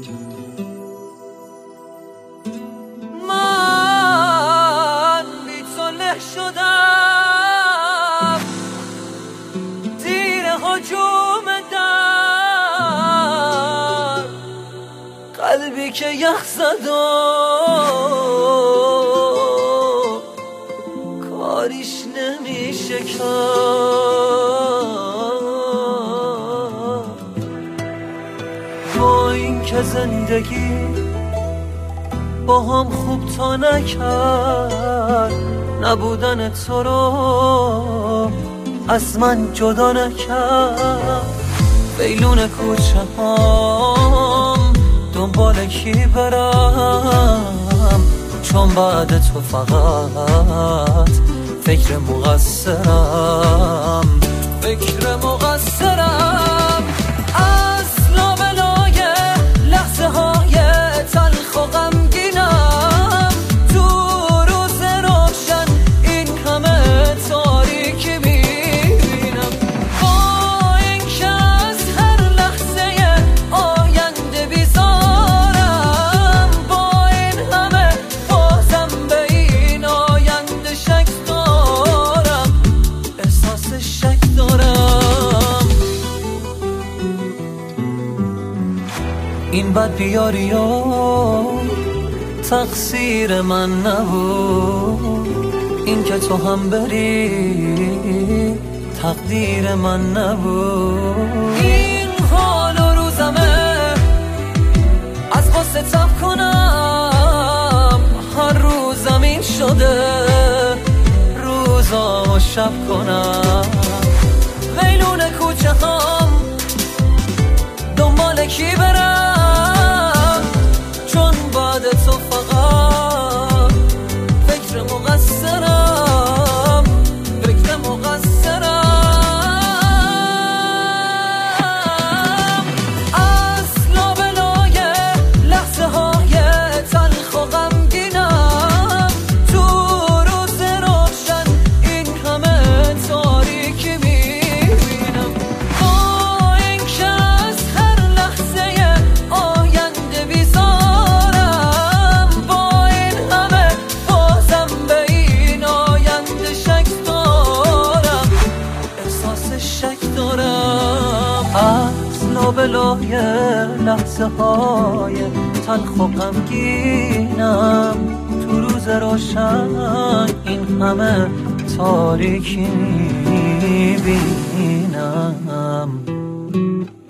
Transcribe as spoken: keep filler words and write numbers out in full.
من بی تو له شدم، تیر هجوم در قلبی که یخ زد و کاریش نمیشه کرد. با این که زندگی با هم خوب تا نکرد، نبودن تو رو از من جدا نکرد. بیلون کوچه هم دنبال کی برم، چون بعد تو فقط فکر مقصرم فکر مقصرم از لابلای لحظه های تلخ و غمگینم. تو روز روشن این همه تاریکی میبینم. با این که از هر لحظه آینده بیزارم، با این همه بازم به این آینده شک دارم، احساس شک دارم. این بد بیاری و تقصیر من نبود، این که تو هم بری تقدیر من نبود. این حال و روزمه از غصه تب کنم، هر روزم این شده روزامو شب کنم. میلون کوچه هم دنبال کی برم، چون بعد تو فقط فکر مقصرم فکر مقصرم از لابلای لحظه های تلخ و غمگینم. تو روز روشن این همه تاریکی میبینم. با این که از هر لحظه آینده بیزارم، با این همه بازم به این آینده شک دارم، احساس شک دارم از لابلای لحظه های تلخ و غمگینم. تو روز روشن این همه تاریکی میبینم.